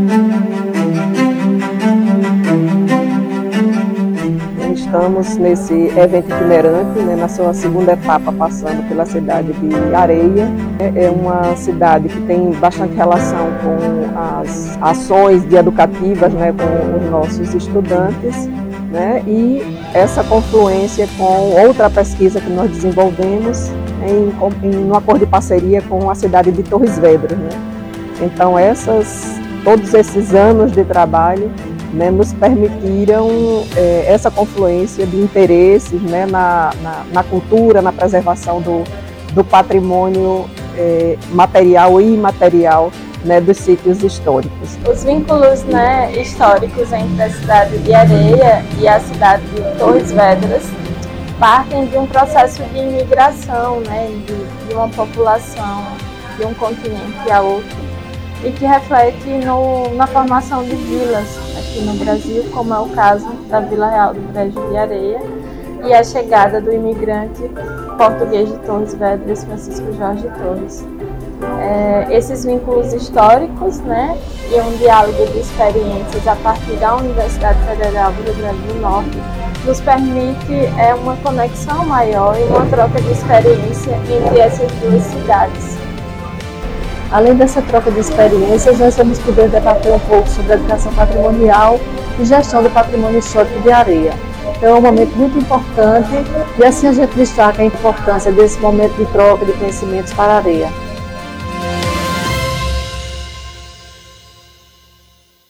Estamos nesse evento itinerante, né, na sua segunda etapa, passando pela cidade de Areia. É uma cidade que tem bastante relação com as ações educativas, né, com os nossos estudantes, né, e essa confluência com outra pesquisa que nós desenvolvemos em um acordo de parceria com a cidade de Torres Vedras, né. Então, todos esses anos de trabalho, né, nos permitiram essa confluência de interesses, né, na cultura, na preservação do patrimônio material e imaterial, né, dos sítios históricos. Os vínculos, né, históricos entre a cidade de Areia e a cidade de Torres Vedras partem de um processo de imigração, né, de uma população de um continente a outro, e que reflete na formação de vilas aqui no Brasil, como é o caso da Vila Real do Brejo de Areia e a chegada do imigrante português de Torres Vedras, Francisco Jorge Torres. Esses vínculos históricos, né, e um diálogo de experiências a partir da Universidade Federal do Rio Grande do Norte nos permite uma conexão maior e uma troca de experiência entre essas duas cidades. Além dessa troca de experiências, nós vamos poder debater um pouco sobre a educação patrimonial e gestão do patrimônio histórico de Areia. Então é um momento muito importante e assim a gente destaca a importância desse momento de troca de conhecimentos para Areia.